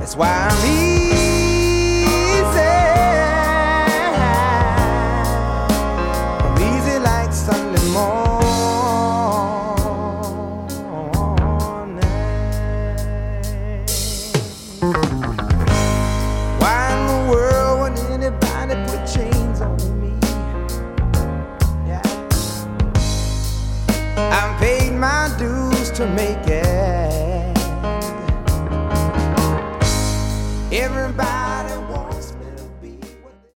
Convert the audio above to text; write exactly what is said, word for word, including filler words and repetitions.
That's why I'm easy. I'm easy like Sunday morning. Why in the world would anybody put chains on me? Yeah. I've paid my dues to make it.